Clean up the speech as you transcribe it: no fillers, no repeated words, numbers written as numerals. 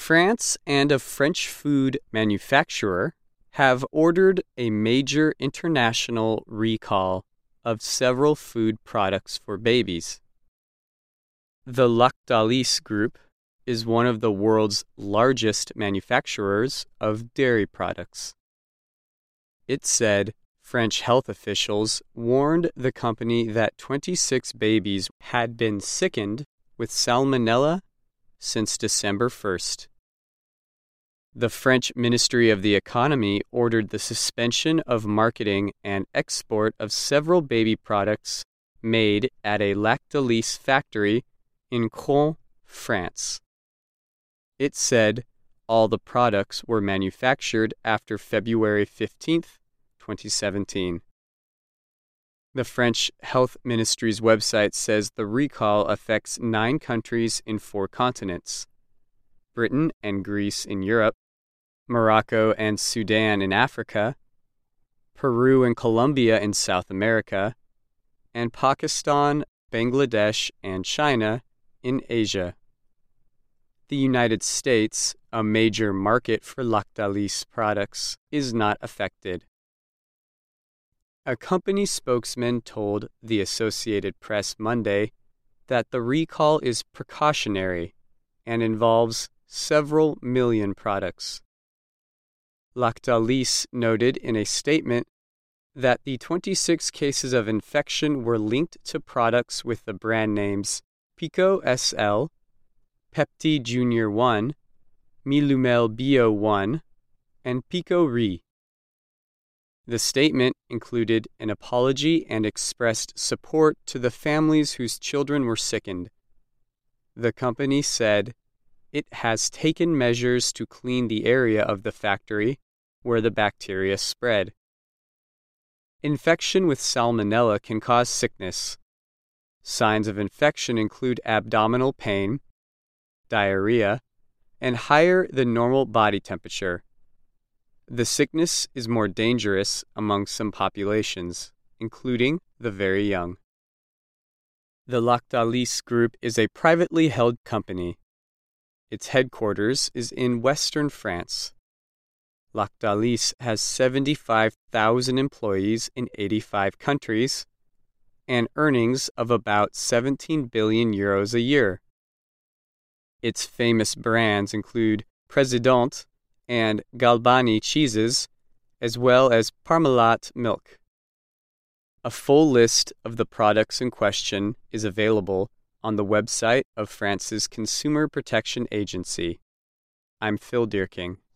France and a French food manufacturer have ordered a major international recall of several food products for babies. The Lactalis Group is one of the world's largest manufacturers of dairy products. It said French health officials warned the company that 26 babies had been sickened with salmonella since December 1st. The French Ministry of the Economy ordered the suspension of marketing and export of several baby products made at a Lactalis factory in Caen, France. It said all the products were manufactured after February 15, 2017. The French Health Ministry's website says the recall affects 9 countries in 4 continents: Britain and Greece in Europe, Morocco and Sudan in Africa, Peru and Colombia in South America, and Pakistan, Bangladesh, and China in Asia. The United States, a major market for Lactalis products, is not affected. A company spokesman told the Associated Press Monday that the recall is precautionary and involves several million products. Lactalis noted in a statement that the 26 cases of infection were linked to products with the brand names Pico SL, Pepti Junior 1, Milumel Bio 1, and Pico Re. The statement included an apology and expressed support to the families whose children were sickened. The company said it has taken measures to clean the area of the factory where the bacteria spread. Infection with salmonella can cause sickness. Signs of infection include abdominal pain, diarrhea, and higher than normal body temperature. The sickness is more dangerous among some populations, including the very young. The Lactalis Group is a privately held company. Its headquarters is in western France. Lactalis has 75,000 employees in 85 countries and earnings of about 17 billion euros a year. Its famous brands include Président and Galbani cheeses, as well as Parmalat milk. A full list of the products in question is available on the website of France's Consumer Protection Agency. I'm Phil Dierking.